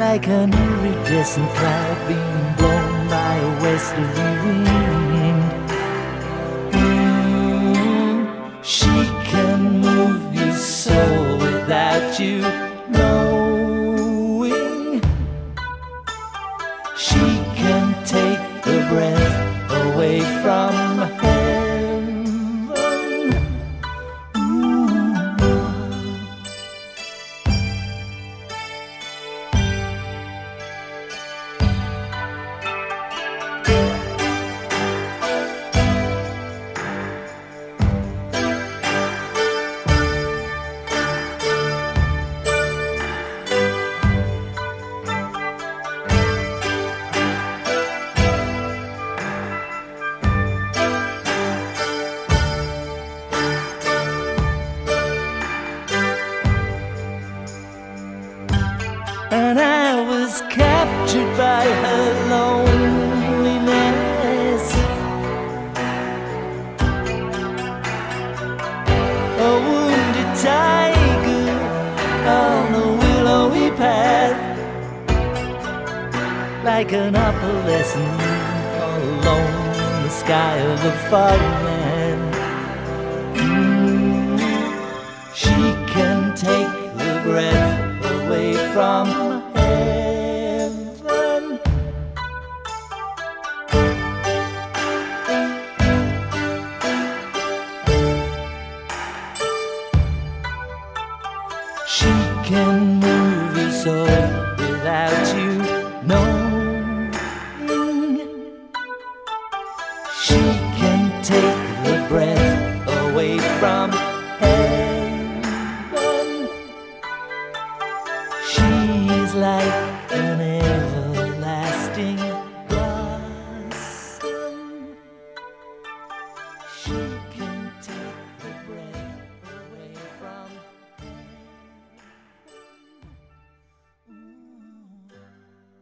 like an iridescent cloud being blown by a westerly wind. She can move your soul without you knowing. She can take the breath away from heaven. And I was captured by her loneliness, a wounded tiger on the willowy path, like an opalescent all alone in the sky of a foggy land. She can take the breath away from